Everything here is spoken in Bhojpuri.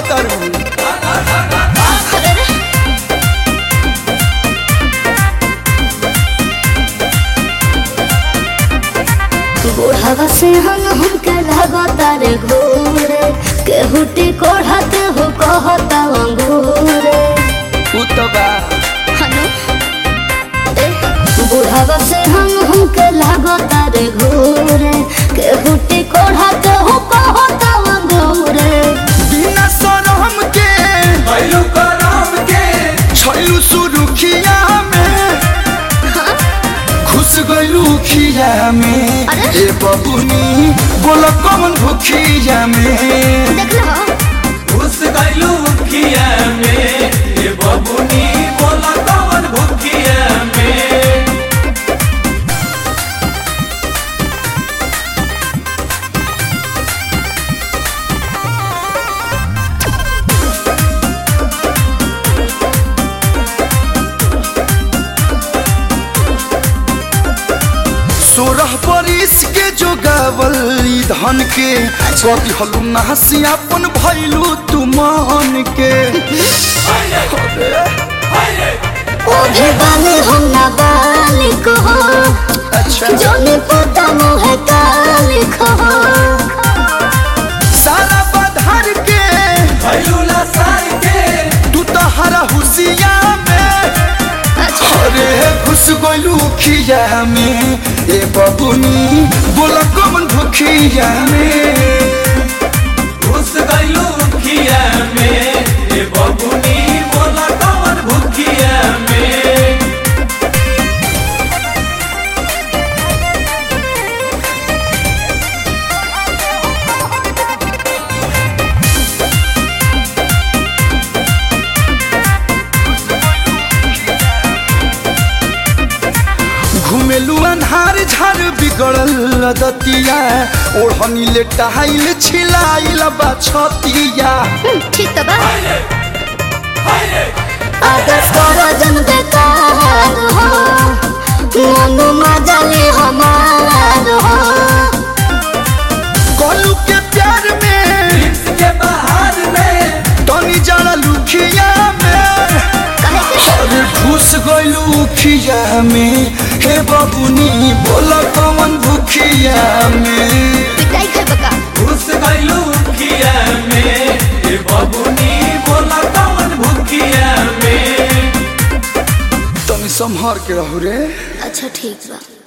बुढ़ावा से हमके लगातार घूरे केहुटी कोढ़ाते हो कहता अंगूरे बुढ़ावा से हमके लगातार घूरे केहुटी कोढ़ाते हो कहता अंगूरे बिना शरम के भइलु करम के छैलु सुरुखिया में घुस गइलु खिया में ए बबुनी बोल कौन भुखिया में देख लो घुस गइलु खिया में ए बबुनी बोल कौन भुखिया में सोरह बरिस के जोगावल धन के कभी हलू नहसियापन भइलू तू मान के ओ भी बाले हम ना बालिक हो अच्छा जोने पता मोहे कालिक हो सारा बधार के भइलू लसार के तू तो हरा हुसिया में अरे घुस गइलू खिया में ए बबुनी बोला कौन भुखिया में घुस गइलू खिया में ए बबुनी बोला कौन भुखिया में घुमेलू अन्हार झार बिगड़ल दतिया ओढ़नी ले टहाइल छिलाइल बाछतिया ठीक तो बा अगर तोरा जन बेकार हो मनु मजले हमार हो गोलू के प्यार में के बहार में टनी जड़ा लुखिया में अरे घुस गइलू खिया में हे बबुनी बोला कौन भुखिया में पिटाई है बका घुस गइलू खिया में हे बबुनी बोला कौन भुखिया में तनी संभार के रहू रे अच्छा ठीक बा।